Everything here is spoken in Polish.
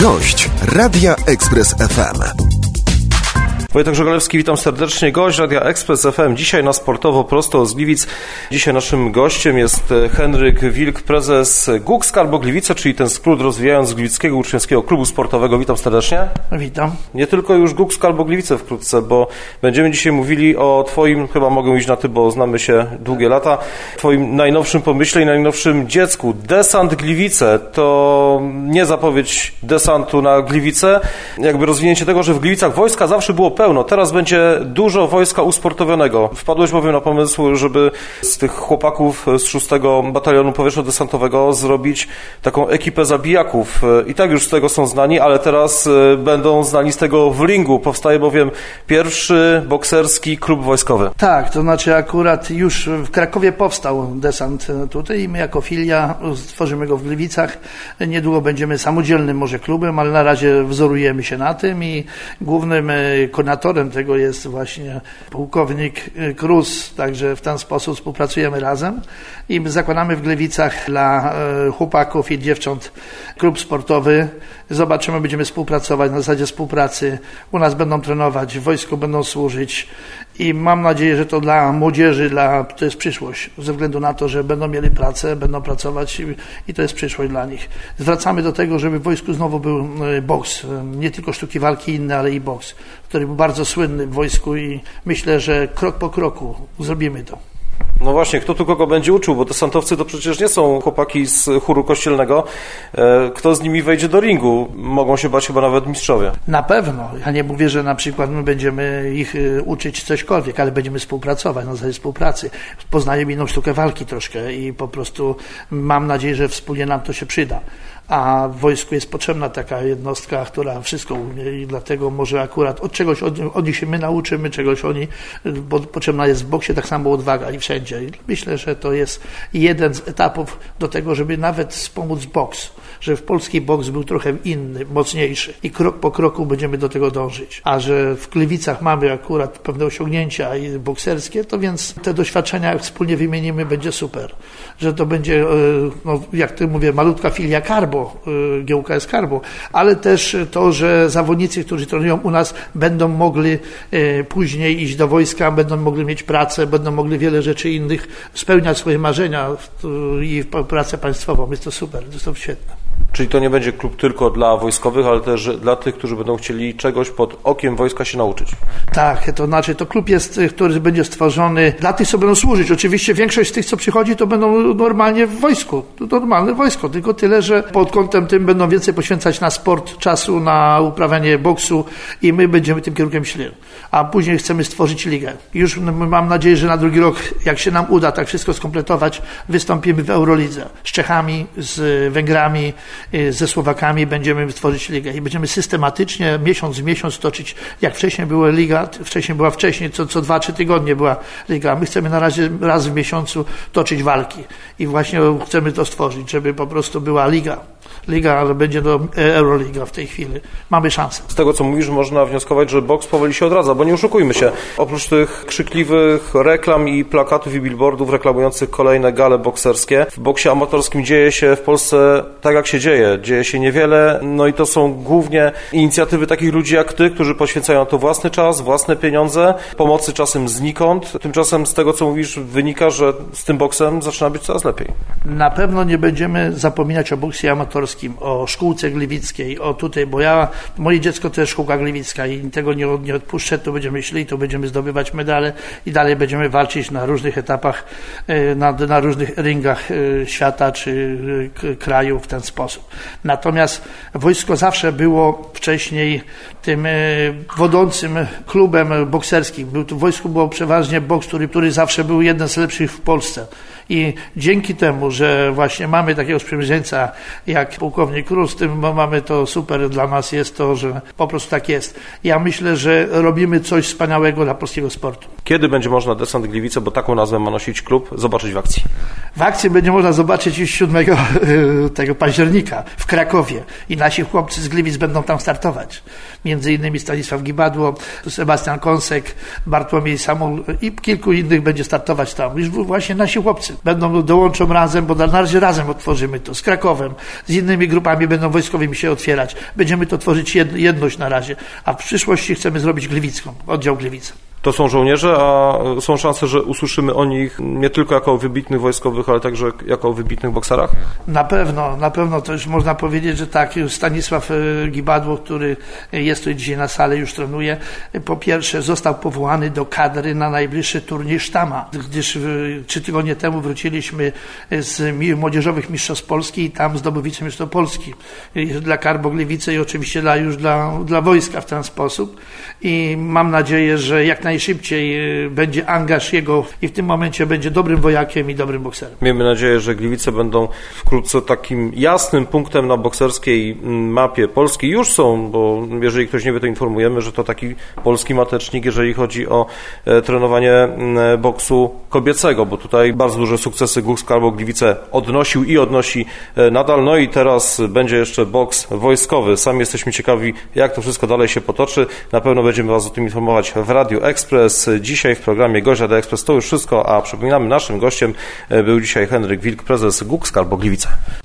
Gość Radia Express FM. Wojtek Żogalewski, witam serdecznie. Gość Radia Express FM. Dzisiaj na Sportowo prosto z Gliwic. Dzisiaj naszym gościem jest Henryk Wilk, prezes GUK Skarbo-Gliwice, czyli ten skrót rozwijając Gliwickiego Uczniowskiego Klubu Sportowego. Witam serdecznie. Witam. Nie tylko już GUK Skarbo-Gliwice wkrótce, bo będziemy dzisiaj mówili o twoim, chyba mogę iść na ty, bo znamy się długie lata, twoim najnowszym pomyśle i najnowszym dziecku. Desant Gliwice to nie zapowiedź desantu na Gliwice, jakby rozwinięcie tego, że w Gliwicach wojska zawsze było pełno. Teraz będzie dużo wojska usportowionego. Wpadłeś bowiem na pomysł, żeby z tych chłopaków z 6 Batalionu Powietrzno-Desantowego zrobić taką ekipę zabijaków. I tak już z tego są znani, ale teraz będą znani z tego w ringu. Powstaje bowiem pierwszy bokserski klub wojskowy. Tak, to znaczy akurat już w Krakowie powstał desant tutaj i my jako filia stworzymy go w Gliwicach. Niedługo będziemy samodzielnym może klubem, ale na razie wzorujemy się na tym i głównym koordynatorem tego jest właśnie pułkownik Krus, także w ten sposób współpracujemy razem i zakładamy w Gliwicach dla chłopaków i dziewcząt klub sportowy. Zobaczymy, będziemy współpracować na zasadzie współpracy. U nas będą trenować, w wojsku będą służyć i mam nadzieję, że to dla młodzieży, to jest przyszłość, ze względu na to, że będą mieli pracę, będą pracować i to jest przyszłość dla nich. Zwracamy do tego, żeby w wojsku znowu był boks, nie tylko sztuki walki inne, ale i boks, który był bardzo słynny w wojsku i myślę, że krok po kroku zrobimy to. No właśnie, kto tu kogo będzie uczył, bo desantowcy to przecież nie są chłopaki z chóru kościelnego. Kto z nimi wejdzie do ringu? Mogą się bać chyba nawet mistrzowie. Na pewno. Ja nie mówię, że na przykład my będziemy ich uczyć cośkolwiek, ale będziemy współpracować, na zasadzie współpracy. Poznajemy inną sztukę walki troszkę i po prostu mam nadzieję, że wspólnie nam to się przyda. A w wojsku jest potrzebna taka jednostka, która wszystko umie i dlatego może akurat od czegoś od nich się my nauczymy, czegoś oni, bo potrzebna jest w boksie tak samo odwaga i wszędzie. I myślę, że to jest jeden z etapów do tego, żeby nawet wspomóc boks, że w polski boks był trochę inny, mocniejszy i krok po kroku będziemy do tego dążyć. A że w Gliwicach mamy akurat pewne osiągnięcia i bokserskie, to więc te doświadczenia jak wspólnie wymienimy, będzie super. Że to będzie, no, jak ty mówię, malutka filia Karbo, GUKS Karbo, ale też to, że zawodnicy, którzy trenują u nas, będą mogli później iść do wojska, będą mogli mieć pracę, będą mogli wiele rzeczy innych, spełniać swoje marzenia i pracę państwową. Jest to super, jest to świetne. Czyli to nie będzie klub tylko dla wojskowych, ale też dla tych, którzy będą chcieli czegoś pod okiem wojska się nauczyć. Tak, to znaczy to klub jest, który będzie stworzony dla tych, co będą służyć. Oczywiście większość z tych, co przychodzi, to będą normalnie w wojsku. To normalne wojsko, tylko tyle, że pod kątem tym będą więcej poświęcać na sport czasu, na uprawianie boksu i my będziemy tym kierunkiem szli. A później chcemy stworzyć ligę. Już mam nadzieję, że na drugi rok, jak się nam uda tak wszystko skompletować, wystąpimy w Eurolidze. Z Czechami, z Węgrami, ze Słowakami będziemy tworzyć ligę i będziemy systematycznie miesiąc w miesiąc toczyć, jak wcześniej była liga, co 2-3 tygodnie była liga. My chcemy na razie raz w miesiącu toczyć walki i właśnie chcemy to stworzyć, żeby po prostu była liga, ale będzie to Euroliga w tej chwili. Mamy szansę. Z tego, co mówisz, można wnioskować, że boks powoli się odradza, bo nie oszukujmy się. Oprócz tych krzykliwych reklam i plakatów i billboardów reklamujących kolejne gale bokserskie, w boksie amatorskim dzieje się w Polsce tak, jak się dzieje. Dzieje się niewiele, no i to są głównie inicjatywy takich ludzi jak ty, którzy poświęcają na to własny czas, własne pieniądze, pomocy czasem znikąd. Tymczasem z tego, co mówisz, wynika, że z tym boksem zaczyna być coraz lepiej. Na pewno nie będziemy zapominać o boksie amatorskim, o szkółce gliwickiej, o tutaj, bo moje dziecko to jest szkółka gliwicka i tego nie odpuszczę, to będziemy szli, to będziemy zdobywać medale i dalej będziemy walczyć na różnych etapach, na różnych ringach świata czy kraju w ten sposób. Natomiast wojsko zawsze było wcześniej tym wodzącym klubem bokserskim. W wojsku było przeważnie boks, który zawsze był jeden z lepszych w Polsce. I dzięki temu, że właśnie mamy takiego sprzymierzeńca jak pułkownik Krus, tym mamy to super dla nas jest to, że po prostu tak jest. Ja myślę, że robimy coś wspaniałego dla polskiego sportu. Kiedy będzie można Desant Gliwice, bo taką nazwę ma nosić klub, zobaczyć w akcji? W akcji będzie można zobaczyć już 7 października w Krakowie i nasi chłopcy z Gliwic będą tam startować. Między innymi Stanisław Gibadło, Sebastian Kąsek, Bartłomiej Samuł i kilku innych będzie startować tam. Już właśnie nasi chłopcy. dołączą razem, bo na razie razem otworzymy to z Krakowem, z innymi grupami będą wojskowymi się otwierać. Będziemy to tworzyć jedność na razie, a w przyszłości chcemy zrobić Gliwicką, oddział Gliwice. To są żołnierze, a są szanse, że usłyszymy o nich nie tylko jako o wybitnych wojskowych, ale także jako o wybitnych bokserach? Na pewno to już można powiedzieć, że tak. Stanisław Gibadło, który jest tu dzisiaj na sali, już trenuje. Po pierwsze został powołany do kadry na najbliższy turniej Sztama, gdyż 3 tygodnie temu wróciliśmy z młodzieżowych mistrzostw Polski i tam zdobył wicemistrzostwo Polski dla Carbo Gliwice i oczywiście dla wojska w ten sposób. I mam nadzieję, że jak najszybciej będzie angaż jego i w tym momencie będzie dobrym wojakiem i dobrym bokserem. Miejmy nadzieję, że Gliwice będą wkrótce takim jasnym punktem na bokserskiej mapie Polski. Już są, bo jeżeli ktoś nie wie, to informujemy, że to taki polski matecznik, jeżeli chodzi o trenowanie boksu kobiecego, bo tutaj bardzo duże sukcesy GUS Carbo Gliwice odnosił i odnosi nadal. No i teraz będzie jeszcze boks wojskowy. Sami jesteśmy ciekawi, jak to wszystko dalej się potoczy. Na pewno będziemy Was o tym informować w Radiu Ekspres. Dzisiaj w programie Gość Radia Ekspres to już wszystko, a przypominamy, naszym gościem był dzisiaj Henryk Wilk, prezes GUS Carbo Gliwice.